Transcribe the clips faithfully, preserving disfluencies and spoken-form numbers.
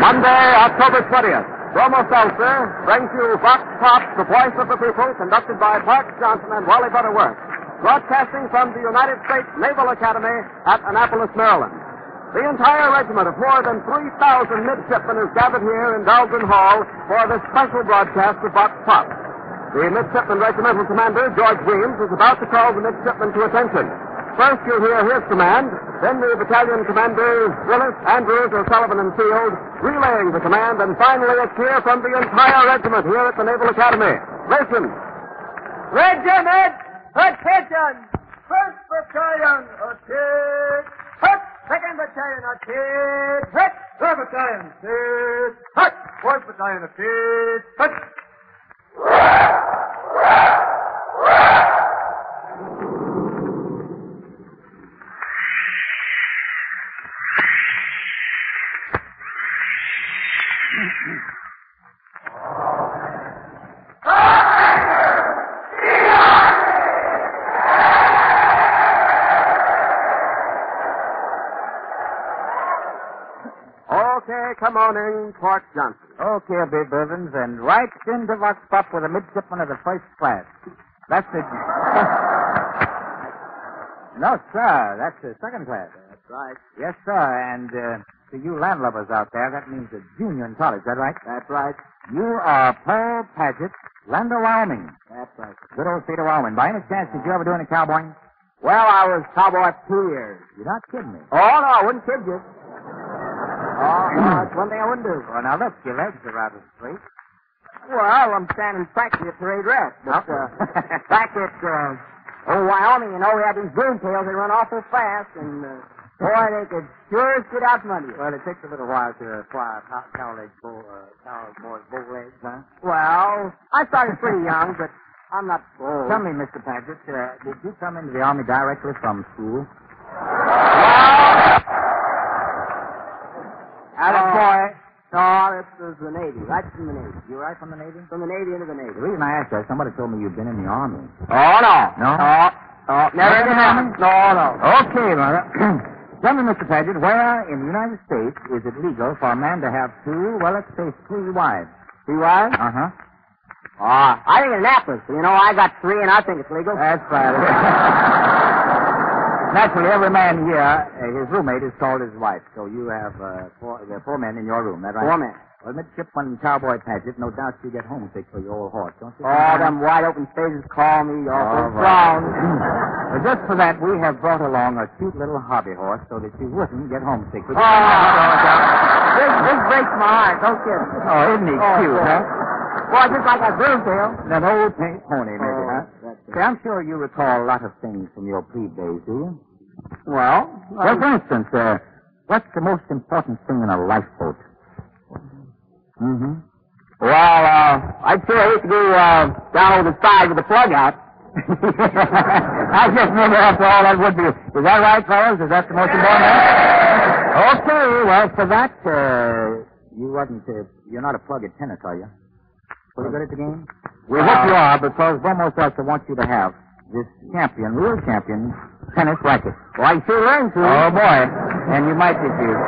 Monday, October twentieth. Bromo Seltzer brings you Vox Pop, the voice of the people, conducted by Parks Johnson and Wally Butterworth, broadcasting from the United States Naval Academy at Annapolis, Maryland. The entire regiment of more than three thousand midshipmen is gathered here in Dahlgren Hall for this special broadcast of Vox Pop. The midshipman regimental commander, George Weems, is about to call the midshipmen to attention. First, you'll hear his command, then the battalion commanders, Willis, Andrews, O'Sullivan, and Field, relaying the command, and finally a cheer from the entire regiment here at the Naval Academy. Listen. Regiment, attention! First battalion, attack! Hut! Second battalion, attack! Hut! Third battalion, attack! Hut! Fourth battalion, attack! Hut! Okay, come on in, Parks Johnson. Okay, Big Bivens, and right into Vox Pop with a midshipman of the first class. That's the... No, sir, that's the second class. That's right. Yes, sir, and uh, to you landlubbers out there, that means a junior in college, is that right? That's right. You are Paul Paget, Lander, Wyoming. That's right. Good old state of Wyoming. By any chance, did you ever do any cowboying? Well, I was cowboy for two years. You're not kidding me. Oh, no, I wouldn't kid you. Oh, no, that's one thing I wouldn't do. Well, now, look, your legs are rather straight. Well, I'm standing practically at parade rest. But, uh, back at, uh, old Wyoming, you know, we had these broomtails. They run awful fast, and, uh, boy, they could sure get out from under you. Well, it takes a little while to acquire cow, cow legs, bow, uh, cowboy bow legs, huh? Well, I started pretty young, but I'm not old. Tell me, Mister Paget, uh, did you come into the Army directly from school? Out of boy. No, this was the Navy. Right from the Navy. You right from the Navy? From the Navy into the Navy. The reason I asked that, somebody told me you'd been in the Army. Oh, no. No? No. No. Never in the Army? No, no. Okay, Mother. Tell me, Mister Paget, where in the United States is it legal for a man to have two, well, let's say three wives? Three wives? Uh-huh. Oh, I think in Annapolis. You know, I got three, and I think it's legal. That's right. Naturally, every man here, uh, his roommate is called his wife. So you have uh, four, there are four men in your room, that right? Four men. Well, Midshipman Cowboy Paget, no doubt you get homesick for your old horse, don't you? Oh, them wide open spaces call me awful All strong. right. Well, just for that, we have brought along a cute little hobby horse so that you wouldn't get homesick. Oh, this, this breaks my heart. Don't kid. Oh, isn't he Oh, cute, boy. huh? Well, just like that broomtail. That old pink pony, maybe, Oh, huh? that's it. See, I'm sure you recall a lot of things from your plebe days, do you? Well, Well, for instance, uh, what's the most important thing in a lifeboat? Mm-hmm. Well, uh, I'd sure hate to go uh, down over the side with the plug out. I just remember after all that would be. Is that right, fellas? Is that the most important thing? Okay, well, for that, uh, you wasn't, uh, you're not a plug at tennis, are you? Pretty good at the game? We Uh, hope you are, because Bromo Seltzer wants you to have this champion, real champion, tennis racket. Well, I sure learned to. Oh, boy. And you might if you...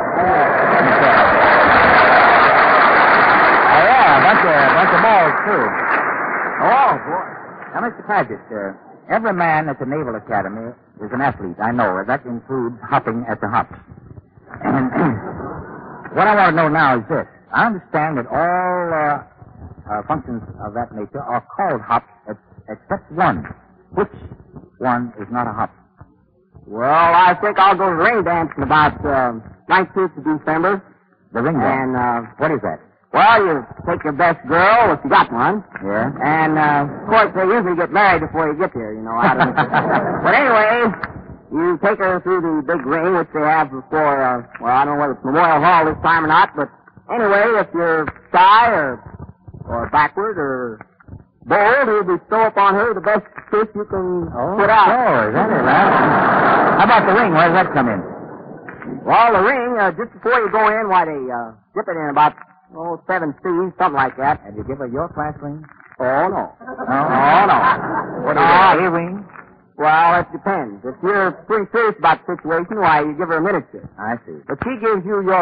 Oh, yeah, a bunch of, bunch of balls, too. Oh, boy. Now, Mister Paget, uh, every man at the Naval Academy is an athlete, I know. That includes hopping at the hops. And what I want to know now is this. I understand that all uh, uh, functions of that nature are called hops ex- except one. Which one is not a hop? Well, I think I'll go to the ring dancing about uh, nineteenth of December. The ring dance. And, uh, What is that? well, you take your best girl, if you got one. Yeah? And, uh, of course, they usually get married before you get there, you know. Out of but anyway, you take her through the big ring, which they have before, uh, well, I don't know whether it's Memorial Hall this time or not, but anyway, if you're shy or, or backward or bold, he'll bestow upon her the best kiss you can Oh, put out. Oh, is that it, huh? How about the ring? Where does that come in? Well, the ring, uh, just before you go in, why, they uh, dip it in about, oh, seven C's, something like that. Have you given her your class ring? Oh, no. No? Oh, no. What No. is it, a ring? Well, it depends. If you're pretty serious about the situation, why, you give her a miniature. I see. But she gives you your ring.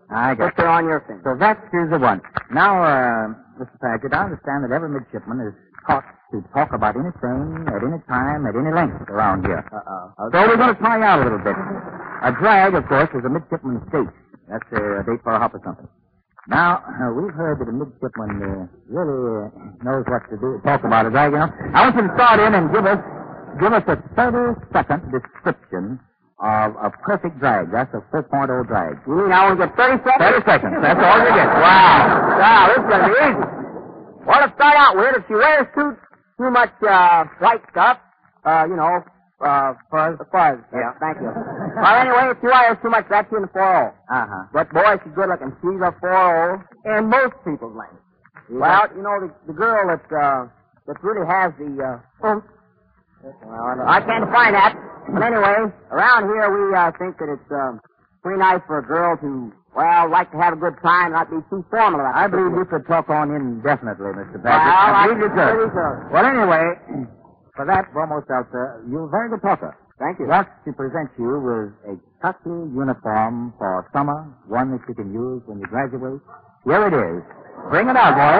I got Put it on your finger. So that is the one. Now, uh, Mister Paget, I understand that every midshipman is taught to talk about anything, at any time, at any length around here. Uh-oh. So we're going to try out a little bit. A drag, of course, is a midshipman's date. That's a date for a hop or something. Now, uh, we've heard that a midshipman uh, really uh, knows what to do, talk about a drag, you know. I want you to start in and give us, give us a thirty-second description of a perfect drag. That's a four point oh drag. You mean I only get thirty seconds? thirty seconds. That's all you get. Wow. Wow, this is going to be easy. Well, to start out with, if she wears too too much uh, white stuff, uh, you know, uh, fuzz. Fuzz. Yeah. Thank you. Well, anyway, if she wears too much, that's in the four oh. Uh-huh. But, boy, she's good looking. She's a four oh in most people's language. Well, you know, the, the girl that, uh, that really has the, uh, oomph. Well, I can't define that. But anyway, around here we, uh, think that it's, um, pretty nice for a girl to, well, like to have a good time, not be too formal about it. I believe you could talk on indefinitely, Mister Well, Paget. I believe you really could. could. Well, anyway, for that, Bromo Seltzer, you're a very good talker. Thank you. Thus, to present you with a custom uniform for summer, one that you can use when you graduate. Here it is. Bring it out, boys.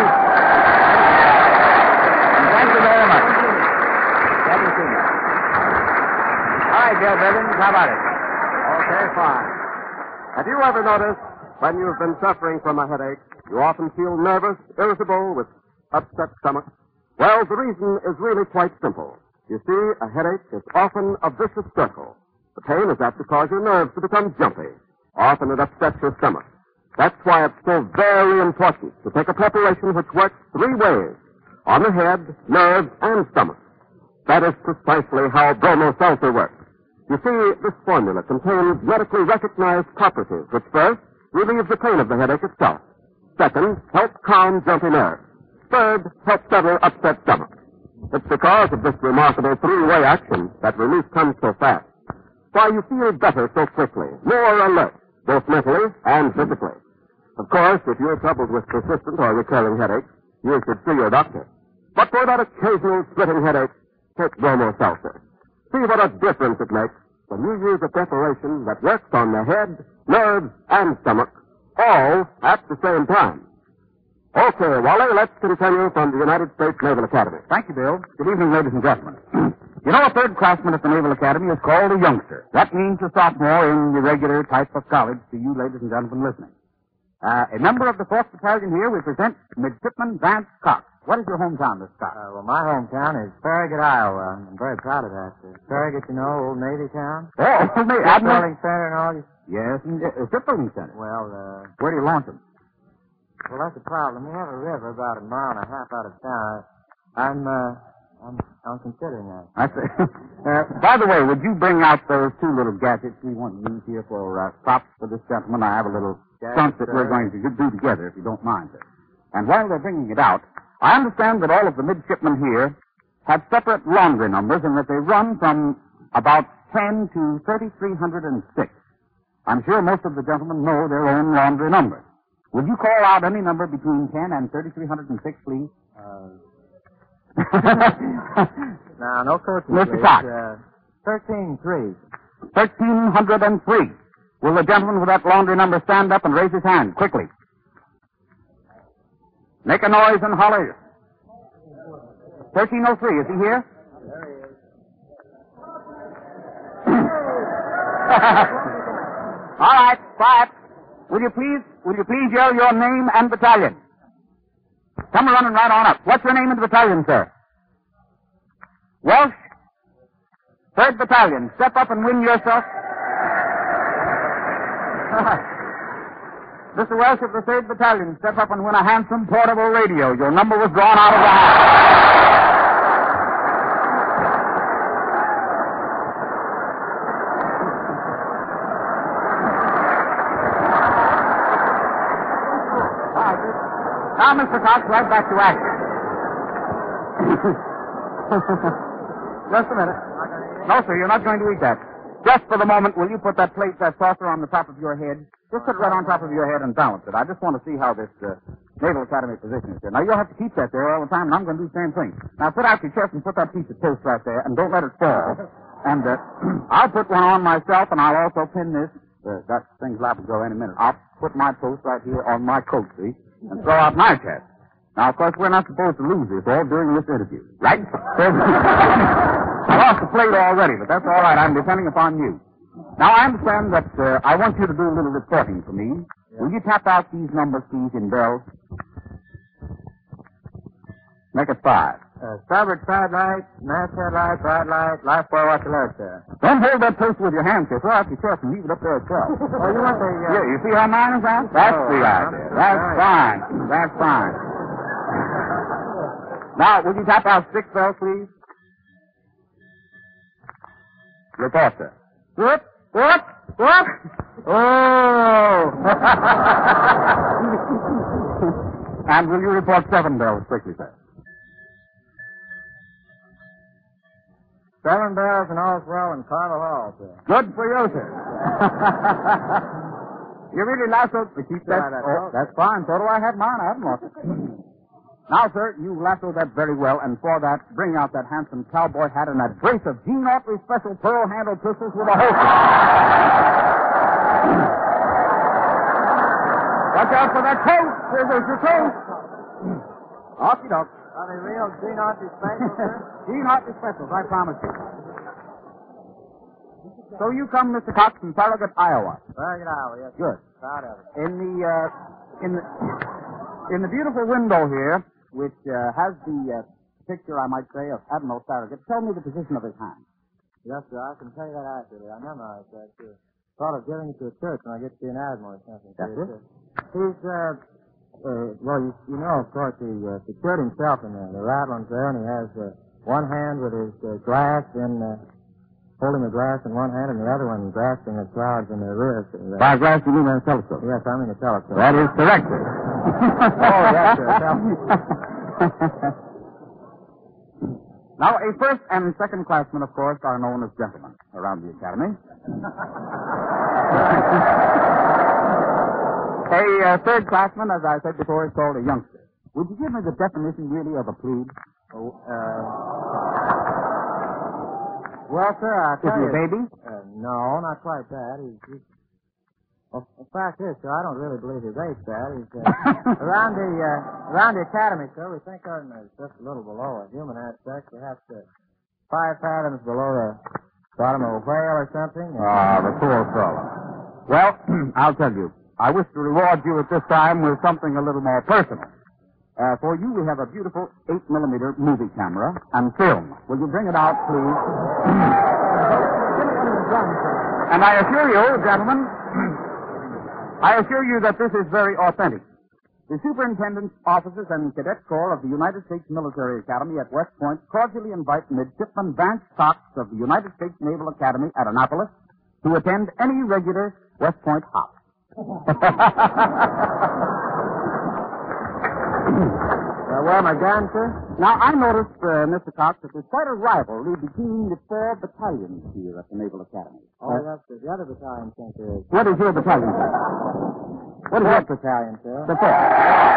And thank you very much. Glad to see you. All right, Joe Bivens, how about it? Okay, fine. Have you ever noticed when you've been suffering from a headache, you often feel nervous, irritable, with upset stomach? Well, the reason is really quite simple. You see, a headache is often a vicious circle. The pain is apt to cause your nerves to become jumpy. Often it upsets your stomach. That's why it's so very important to take a preparation which works three ways: on the head, nerves, and stomach. That is precisely how Bromo Seltzer works. You see, this formula contains medically recognized properties which first relieve the pain of the headache itself. Second, help calm jumpy nerves. Third, help settle upset stomach. It's because of this remarkable three-way action that relief comes so fast. Why you feel better so quickly, more alert, both mentally and physically. Of course, if you're troubled with persistent or recurring headaches, you should see your doctor. But for that occasional splitting headache, take Bromo Seltzer. See what a difference it makes when you use a preparation that works on the head, nerves, and stomach, all at the same time. Okay, Wally, let's continue from the United States Naval Academy. Thank you, Bill. Good evening, ladies and gentlemen. You know, a third classman at the Naval Academy is called a youngster. That means a sophomore in the regular type of college to you, ladies and gentlemen, listening. Uh, a member of the fourth Battalion here, we present Midshipman Vance Cox. What is your hometown, Mister Cox? Uh, well, my hometown is Farragut, Iowa. I'm very proud of that. Uh, Farragut, you know, old Navy town. Oh, Old Navy. Shipbuilding center and all. You... Yes, and, uh, shipbuilding center. Well, uh, Where do you launch them? well, that's the problem. We have a river about a mile and a half out of town. I'm, uh, I'm, I'm considering that. I see. uh, by the way, would you bring out those two little gadgets we want to use here for uh, props for this gentleman? I have a little stunt that we're going to do together, if you don't mind, sir. And while they're bringing it out, I understand that all of the midshipmen here have separate laundry numbers and that they run from about ten to thirty-three hundred six. I'm sure most of the gentlemen know their own laundry number. Would you call out any number between ten and thirty-three hundred six, please? Uh, now, no coaching, Mister please. Cox. Uh, thirteen three. thirteen hundred three. Will the gentleman with that laundry number stand up and raise his hand, quickly? Make a noise and holler. thirteen oh three, is he here? All right, quiet. Will you please, will you please yell your name and battalion? Come running right on up. What's your name and battalion, sir? Welsh? Third Battalion. Step up and win yourself. Mister Welsh of the Third Battalion, step up and win a handsome portable radio. Your number was drawn out of the hat. Now, Mister Cox, right back to action. Just a minute. No, sir, you're not going to eat that. Just for the moment, will you put that plate, that saucer on the top of your head? Just put it right on top of your head and balance it. I just want to see how this uh, Naval Academy position is there. Now, you'll have to keep that there all the time, and I'm going to do the same thing. Now, put out your chest and put that piece of toast right there, and don't let it fall. And uh, I'll put one on myself, and I'll also pin this. Uh, that thing's liable to go any minute. I'll put my post right here on my coat, see, and throw out my chest. Now, of course, we're not supposed to lose this all during this interview, right? I lost the plate already, but that's all right. I'm depending upon you. Now, I understand that uh, I want you to do a little reporting for me. Yeah. Will you tap out these numbers, please, in bells? Make it five. Uh, starboard side light, masthead light, bright light, life buoy, watch alert, sir. Don't hold that post with your hand, sir. Throw out your chest and leave it up there itself. Oh, you want the... Uh... Yeah, you see how mine is out? That's oh, the idea. That's right. fine. That's fine. Now, will you tap out six bells, please? Report, sir. Whoop, whoop, whoop. Oh! And will you report seven bells quickly, sir? Seven bells and all's well in Carmel Hall, sir. Good for you, sir. You really lassoed to keep that. Yeah, that's oh, that's fine. So do I have mine. I haven't lost it. Now, sir, you lassoed that very well, and for that, bring out that handsome cowboy hat and that brace of Gene Autry special pearl-handled pistols with a holster. Watch out for that coat. There's your coat. Okie doke. Are they real Gene Autry specials, sir? Gene Autry specials, I promise you. So you come, Mister Cox, from Farragut, Iowa. Farragut, Iowa, yes. Good. Proud of it. In the, uh, in the, in the beautiful window here, which uh, has the uh, picture, I might say, of Admiral Farragut, tell me the position of his hand. Yes, sir, I can tell you that accurately. I memorized that, too. Thought of giving it to a church when I get to be an admiral or something. That's it? He's, uh, uh, well, you, you know, of course, he uh, secured himself in there. The rattlin's there, and he has uh, one hand with his uh, glass in, uh, holding the glass in one hand, and the other one grasping the clouds in the rear. Uh, By glass, you mean a telescope? Yes, I mean a telescope. That is correct, sir. Oh, yes, sir. Now, a first and second classman, of course, are known as gentlemen around the academy. A uh, third classman, as I said before, is called a youngster. Would you give me the definition, really, of a plebe? Oh, uh... Well, sir, I Is tell he you... a baby? Uh, no, not quite that. He's... he's... Well, the fact is, sir, I don't really believe his age that. He's, uh, around the, uh, around the academy, sir, we think of him as just a little below a human aspect, perhaps uh, five fathoms below the bottom of a whale or something. Ah, the poor fellow. Well, I'll tell you. I wish to reward you at this time with something a little more personal. Uh, for you, we have a beautiful eight millimeter movie camera and film. Will you bring it out, please? And I assure you, gentlemen, I assure you that this is very authentic. The superintendent's officers and cadet corps of the United States Military Academy at West Point cordially invite Midshipman Vance Cox of the United States Naval Academy at Annapolis to attend any regular West Point hop. Uh, where am I going, sir? Now, I noticed, uh, Mister Cox, that there's quite a rivalry between the four battalions here at the Naval Academy. Oh, uh, that's the, the other battalion, I think there is. What is your battalion, sir? What is Fourth your battalion, sir? The fourth.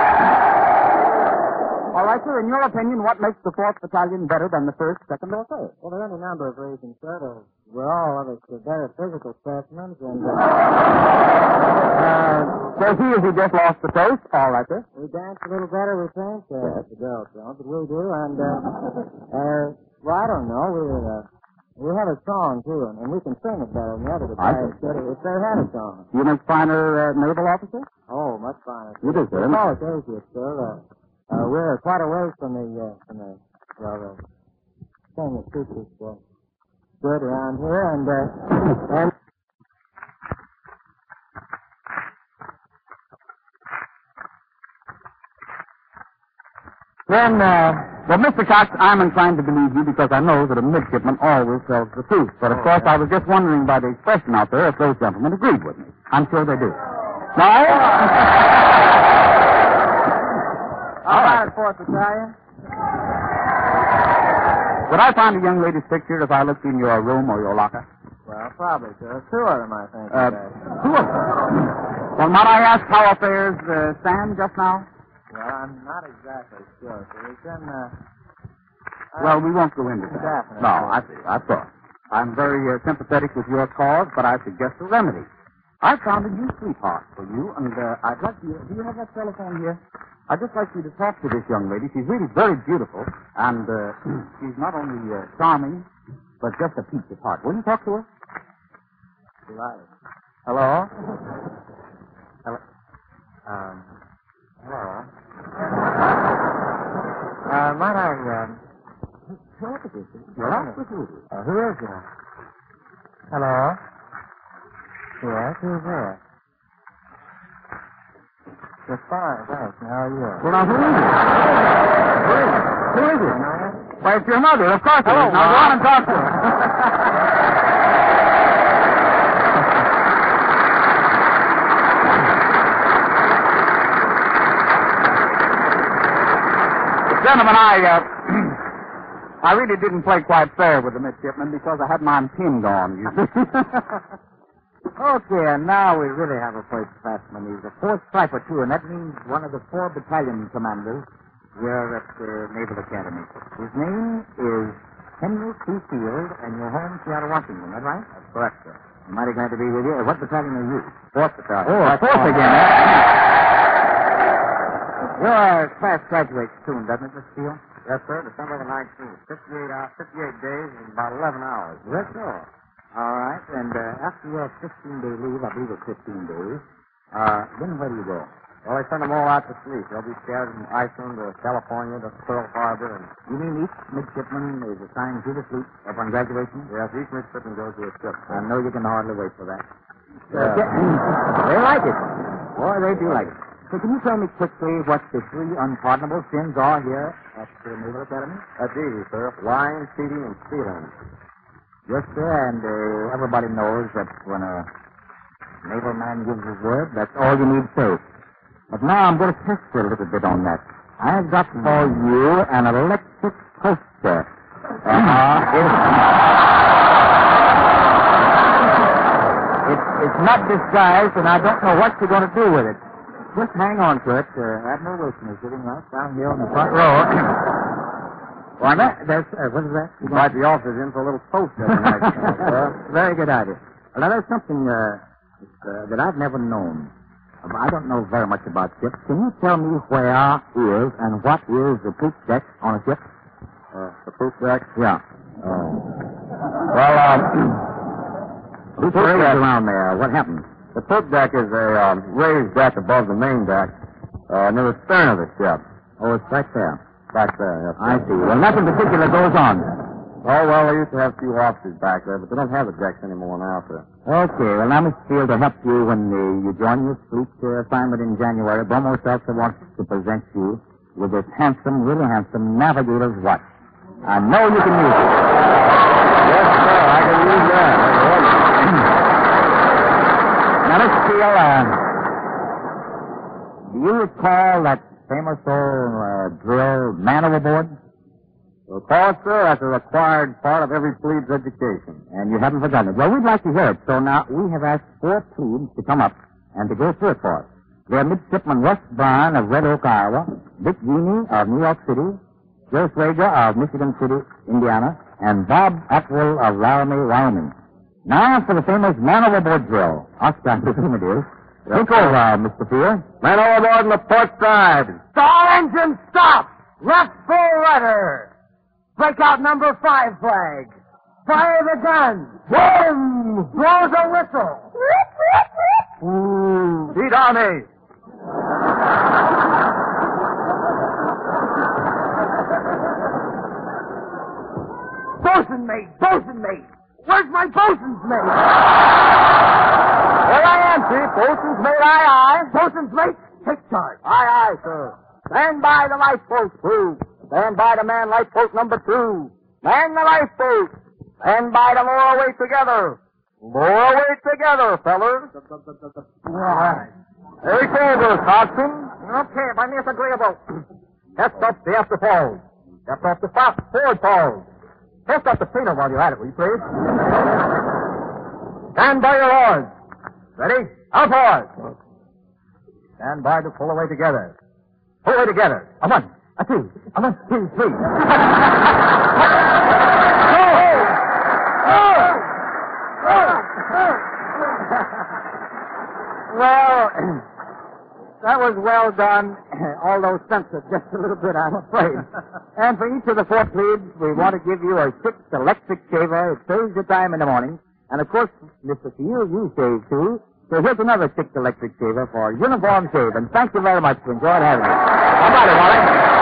All right, sir. In your opinion, what makes the fourth battalion better than the first, second, or third? Well, there are any number of reasons, sir. The, we're all of us the better physical specimens, and... Uh, uh, so he is he just lost the toast? All right, sir. We dance a little better, we think. Uh, yes. The girls don't, but we do, and, uh, uh, well, I don't know. We, uh, we have a song, too, and, and we can sing it better than the other battalions could if they had a song. You make finer uh, naval officers? Oh, much finer. You do, sir. We call it Asia, sir. Uh, Uh, we're quite a ways from the, uh, from the, well, the thing that keeps us, uh, good around here, and, uh, and... Then, uh, well, Mister Cox, I'm inclined to believe you because I know that a midshipman always tells the truth. But, of oh, course, yeah. I was just wondering by the expression out there if those gentlemen agreed with me. I'm sure they do. Now... All right, fourth battalion. Would I find a young lady's picture if I looked in your room or your locker? Well, probably, sir. Two of them, I think. Uh, two of them. Well, might I ask how affairs uh, stand just now? Well, I'm not exactly sure, sir. We've been, uh... Well, we won't go into that. Definitely. No, I see. I thought. I'm very uh, sympathetic with your cause, but I suggest a remedy. I found a new sweetheart for you, and uh, I'd like you... Do you have that telephone here? I'd just like you to talk to this young lady. She's really very beautiful, and uh, she's not only uh, charming, but just a peach of heart. Will you talk to her? Delighted. Hello? Hello? Um, hello? Uh, might I, um... Who is this? Well, that's with you. Uh, who is it? Hello? Yes, who's there? Just fine, thanks. And how are you? Well, now, who is it? Who is it? Who is it? Why, it's your mother, of course. Hello, it is. Now, go on and talk to her. Gentlemen, I, uh, I really didn't play quite fair with the midshipman because I had mine pinned on, you see. Okay, and now we really have a first classman. He's a fourth striper, too, and that means one of the four battalion commanders here at the Naval Academy. His name is Henry C. Field, and you're home Seattle, Washington, is that right? That's correct, sir. I'm mighty glad to be with you. What battalion are you? Fourth battalion. Oh, That's fourth all. again, eh? Your class graduates soon, doesn't it, Mister Field? Yes, sir. December the nineteenth. fifty-eight, uh, fifty-eight days and about eleven hours. Yes, sir. All right, and uh, after your fifteen-day leave, I believe it's fifteen days, uh, then where do you go? Well, they send them all out to sleep. They'll be scattered from Iceland to California to Pearl Harbor. And You mean each midshipman is assigned to the fleet upon graduation? yes, each midshipman goes to a ship. I know you can hardly wait for that. Yeah. They like it. Boy, they do like it. So can you tell me quickly what the three unpardonable sins are here at the Naval Academy? That's easy, sir. Lying, cheating, and stealing. Yes, sir, and uh, everybody knows that when a naval man gives his word, that's all you need to say. But now I'm going to test you a little bit on that. I've got for you an electric toaster. Uh-huh. It's, it's, it's not disguised, and I don't know what you're going to do with it. Just hang on to it. Uh, Admiral Wilson is sitting right down here on the front row. Why, that, there's, uh, what is that? You invite the officers in for a little toast every night. uh, very good idea. Well, now, there's something uh, uh, that I've never known. Um, I don't know very much about ships. Can you tell me where is and what is the poop deck on a ship? Uh, the poop deck? Yeah. Oh. Well, um, Who parades around there? What happened? the poop deck is a um, raised deck above the main deck, uh, near the stern of the ship. Oh, it's right there. Back there, yes. I see. Well, nothing particular goes on. Oh, well, they used to have a few officers back there, but they don't have the decks anymore now, sir. Okay, well, now, Mister Field, to help you when uh, you join your fleet uh, assignment in January, Bromo Seltzer wants to present you with this handsome, really handsome navigator's watch. I know you can use it. Yes, sir, I can use that. Now, Mister Field, uh, do you recall that famous old uh, drill, man overboard? Of course, sir, that's a required part of every plebes education. And you haven't forgotten it. Well, we'd like to hear it. So now we have asked four plebes to come up and to go through it for us. They're Midshipman Russ Brown of Red Oak, Iowa, Dick Genie of New York City, Joe Swager of Michigan City, Indiana, and Bob Atwell of Laramie, Wyoming. Now for the famous man overboard drill. Oscar, I presume it is. Take over, uh, Mister Field. Man overboard on the port side. Stall engine, stop! Left full rudder! Break out number five flag. Fire the gun. Boom! Blows a whistle. Ooh. Beat Army. Bosun mate, bosun mate. Where's my bosun's mate? Here I am, Chief. Bosun's mate, aye, aye. Bosun's mate, take charge. Aye, aye, sir. Stand by the lifeboat crew. Stand by the man lifeboat number two. Man the lifeboat. Stand by to lower away together. Lower away together, fellers. Right. Hey, Chambers, Hodgson. Okay, by me it's agreeable. Test up the after falls. Test up the fast forward falls. Test up the fader while you're at it, will you please? Stand by your oars. Ready? Out oars. Stand by to pull away together. Pull away together. A one, a two, a one, two, three. Well, that was well done, although censored just a little bit, I'm afraid. And for each of the four plebes, we want to give you a Six electric shaver. It saves your time in the morning. And, of course, Mister Field, you shave, too. So here's another Six electric shaver for uniform shave. And thank you very much. Enjoyed having you. Bye-bye, Wally.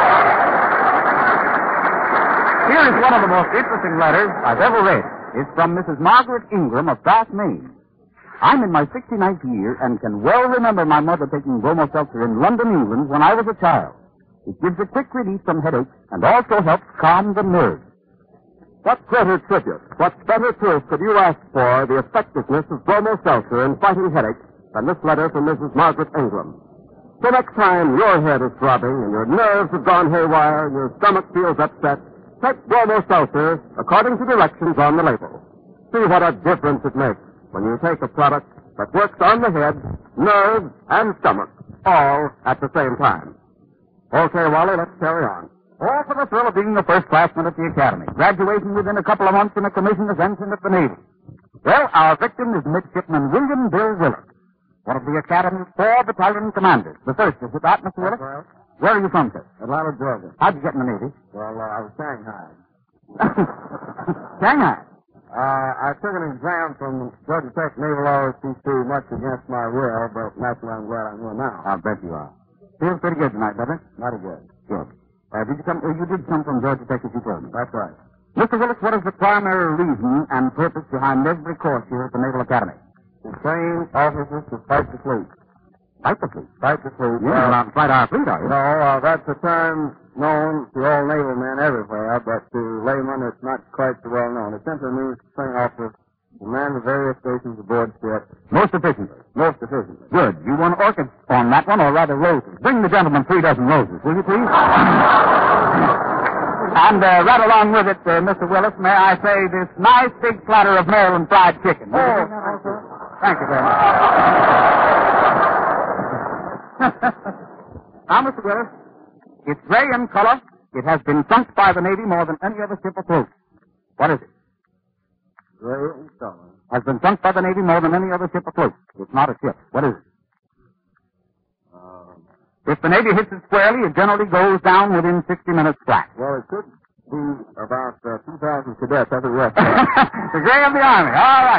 Here is one of the most interesting letters I've ever read. It's from Missus Margaret Ingram of Bath, Maine. I'm in my sixty-ninth year and can well remember my mother taking Bromo Seltzer in London, England when I was a child. It gives a quick relief from headaches and also helps calm the nerves. What greater tribute, what better proof could you ask for the effectiveness of Bromo Seltzer in fighting headaches than this letter from Missus Margaret Ingram? So next time your head is throbbing and your nerves have gone haywire and your stomach feels upset, take Bromo Seltzer according to directions on the label. See what a difference it makes when you take a product that works on the head, nerves, and stomach, all at the same time. Okay, Wally, let's carry on. All for the thrill of being the first classman at the Academy. Graduation within a couple of months and a commission as ensign at the Navy. Well, our victim is Midshipman William Bill Willis, one of the Academy's four battalion commanders. The first, is it that, Mister Willis? Well, where are you from, sir? Atlanta, Georgia. How'd you get in the Navy? Well, uh, I was Shanghai. Shanghai. Uh, I took an exam from Georgia Tech Naval R O C C much against my will, but naturally I'm glad I'm here now. I'll bet you are. Feels pretty good tonight, doesn't it? Mighty good. Good. Uh, did you come, uh, you did come from Georgia Tech, as you told me. That's right. Mister Willis, what is the primary reason and purpose behind every course here at the Naval Academy? To train officers to fight the fleet. Fight the fleet. Fight the fleet. You're not allowed to fight our fleet, are you? No, uh, that's a term known to all naval men everywhere, but to laymen it's not quite so well known. It simply means to train officers to man the various stations aboard ship. Most efficiently. Most efficiently. Good. You want orchids on that one, or rather roses? Bring the gentleman three dozen roses, will you, please? And uh, right along with it, uh, Mister Willis, may I say this nice big platter of Maryland fried chicken. Will you bring that also? Thank you very much. Now, Mister Willis, it's gray in color. It has been sunk by the Navy more than any other ship afloat. What is it? Gray and color. Has been sunk by the Navy more than any other ship afloat. It's not a ship. What is it? Um, If the Navy hits it squarely, it generally goes down within sixty minutes flat. well, it could be about uh, two thousand cadets every west. The gray of the Army. All right.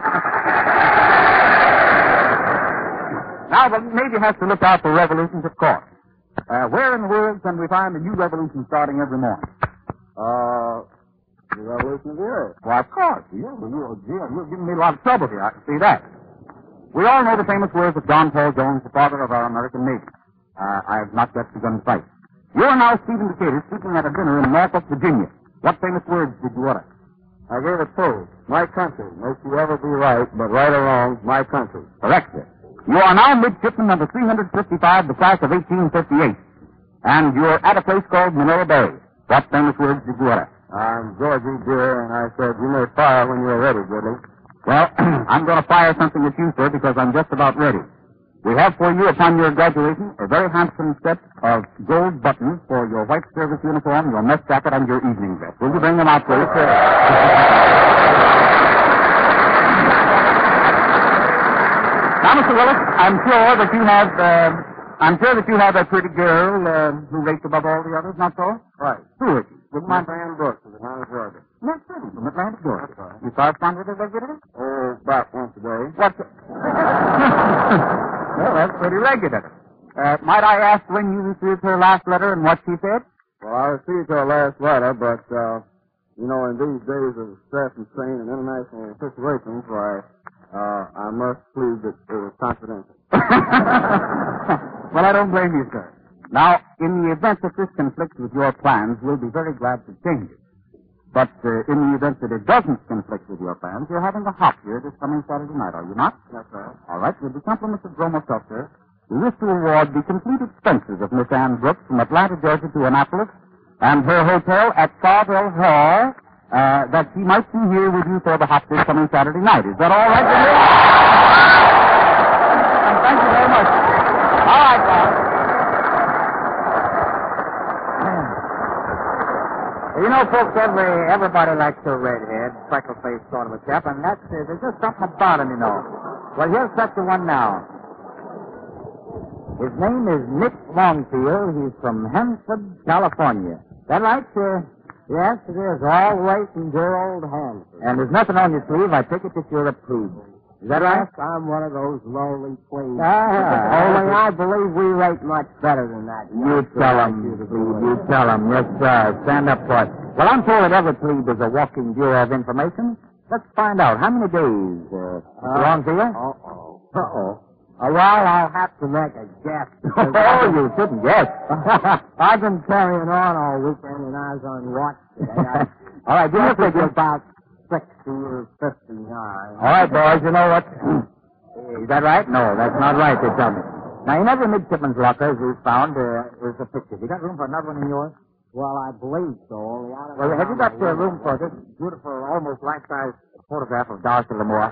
Now, the Navy has to look out for revolutions, of course. Uh, where in the world can we find a new revolution starting every morning? Uh, the revolution of the earth. Why, of course. Yeah, well, you, yeah, you're giving me a lot of trouble here. I can see that. We all know the famous words of John Paul Jones, the father of our American Navy. Uh, I have not yet begun to fight. You are now Stephen Decatur speaking at a dinner in Norfolk, Virginia. What famous words did you utter? I gave a toast. My country. May she ever be right, but right or wrong, my country. Correct, sir. You are now midshipman number three hundred fifty-five, the class of eighteen fifty-eight. And you're at a place called Manila Bay. What famous words did you utter? I'm Georgie, dear, and I said, you may fire when you're ready, Goodly. Well, I'm going to fire something at you, sir, because I'm just about ready. We have for you, upon your graduation, a very handsome set of gold buttons for your white service uniform, your mess jacket, and your evening dress. Will you bring them out, please? Now, Mister Willis, I'm sure that you have, uh, I'm sure that you have a pretty girl uh, who rates above all the others, not so? Right. Who is she? With my Miss Ann Brooks of Atlanta, Georgia. Miss Pretty from Atlanta, Georgia. That's right. You correspond with her regularly? Oh, about once a day. What's it? Well, that's pretty regular. Uh, might I ask when you received her last letter and what she said? Well, I received her last letter, but, uh, you know, in these days of stress and strain and international situations, why, uh, I must plead that it was confidential. Well, I don't blame you, sir. Now, in the event that this conflicts with your plans, we'll be very glad to change it. But uh, in the event that it doesn't conflict with your plans, you're having a hop here this coming Saturday night, are you not? That's right. All right. With the compliments of Bromo Seltzer, we wish to award the complete expenses of Miss Ann Brooks from Atlanta, Georgia to Annapolis, and her hotel at Carville Hall, uh, that she might be here with you for the hop this coming Saturday night. Is that all right with you? And thank you very much. All right, guys. You know, folks, every everybody likes a redhead, freckle-faced sort of a chap, and that's uh, there's just something about him, you know. Well, here's such a one now. His name is Nick Longfield. He's from Hanford, California. Is that right, sir? Yes, it is. All the way from dear old Hanford. And there's nothing on your sleeve. I take it that you're a plebe. Is that right? Yes, I'm one of those lowly plebes. Ah. Only I believe we rate much better than that. You tell him, plebe. You tell him. Yes, sir. Stand up for it. Well, I'm told that every plebe is a walking bureau of information. Let's find out. How many days, uh, Mister Longfield? Uh-oh. Uh-oh. Uh, well, I'll have to make a guess. Oh, you shouldn't guess. I've been carrying on all weekend, and I was on watch today. I, All right, give me a guess figure. it's about sixty or fifty-nine. All right, boys, you know what? Is that right? No, that's not right, they tell me. Now, in every midshipman's locker, as we've found, uh, is a picture. You got room for another one in yours? Well, I believe so, only I don't Well, know have you how got many uh, room for this beautiful, almost life-size photograph of Darcy Lamore?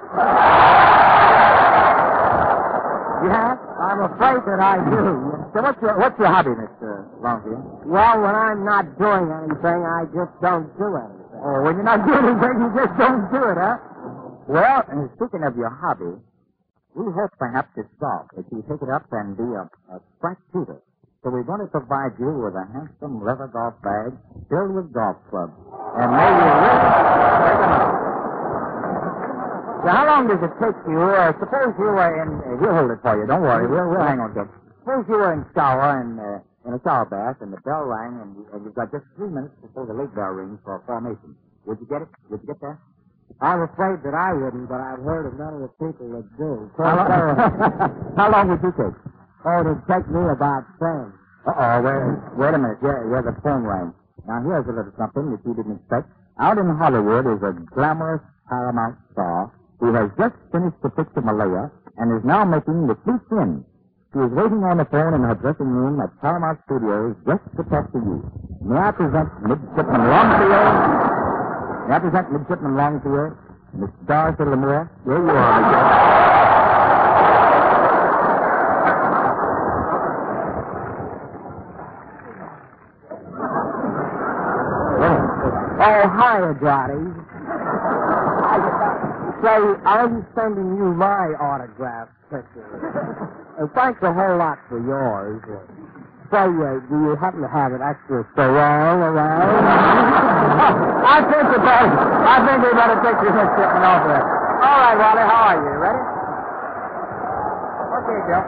You have? I'm afraid that I do. So what's your, what's your hobby, Mister Longfield? Well, when I'm not doing anything, I just don't do anything. Oh, when you're not doing anything, you just don't do it, huh? Well, and speaking of your hobby, we hope perhaps this golf that you take it up and be a, a crack shooter. So we're going to provide you with a handsome leather golf bag filled with golf clubs. And may you really take them out. So how long does it take you, uh, suppose you were in, uh, we'll hold it for you, don't worry, we'll, we'll hang on to it. Suppose you were in shower and, uh, in a shower bath and the bell rang and, you, and you've got just three minutes before the late bell rings for a formation. Would you get it? Would you get there? I'm afraid that I wouldn't, but I've heard of none of the people that do. How long, how long would you take? Oh, it'd take me about ten. Uh-oh, wait, wait a minute. Yeah, yeah, the phone rang. Now, here's a little something that you didn't expect. Out in Hollywood is a glamorous Paramount star who has just finished the picture Malaya and is now making the two twins. She is waiting on the phone in her dressing room at Paramount Studios just to talk to you. May I present Midshipman Longfield? May I present Midshipman Longfield? Miss Darcy Lamore? Here you are, Miss Oh, hiya, Dottie. Say, I'm sending you my autograph picture. Uh, thanks a whole lot for yours. Uh, say, uh, do you happen to have an extra sarong around? I think we better, I think we better take your midshipman over there. All right, Wally, how are you? Ready? Okay, Joe.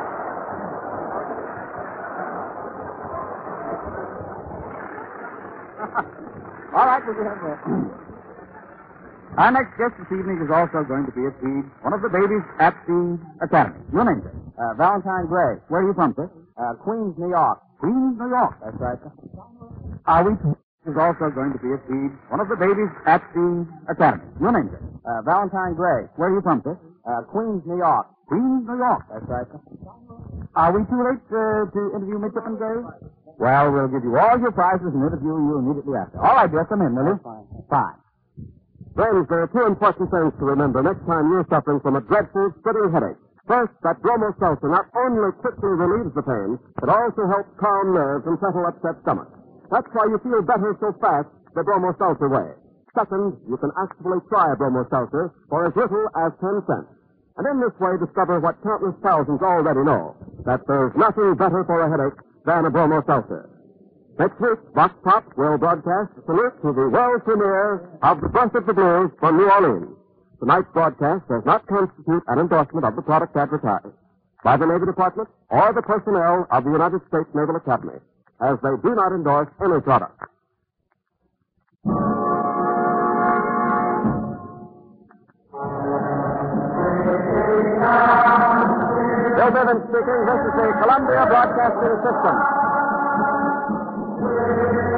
All right, we'll have that. Our next guest this evening is also going to be at the, one of the babies at the Academy. Your name, sir? Uh, Valentine Gray. Where are you from, sir? Uh, Queens, New York. Queens, New York. That's right, sir. Are we is also going to be at the, one of the babies at the Academy. Your name, sir? Uh, Valentine Gray. Where are you from, sir? Uh, Queens, New York. Queens, New York. That's right, sir. Are we too late uh, to interview Midshipman Gray? Well, we'll give you all your prizes and interview you immediately after. All right, dear, come in, will you? Fine. Fine. Friends, there are two important things to remember next time you're suffering from a dreadful, splitting headache. First, that Bromo Seltzer not only quickly relieves the pain, but also helps calm nerves and settle upset stomach. That's why you feel better so fast the Bromo Seltzer way. Second, you can actually try a Bromo Seltzer for as little as ten cents. And in this way, discover what countless thousands already know, that there's nothing better for a headache than a Bromo Seltzer. Next week, Vox Pop will broadcast a salute to the world premiere of The Birth of the Blues from New Orleans. Tonight's broadcast does not constitute an endorsement of the product advertised by the Navy Department or the personnel of the United States Naval Academy, as they do not endorse any product. Bill Bivens speaking. This is the Columbia Broadcasting System.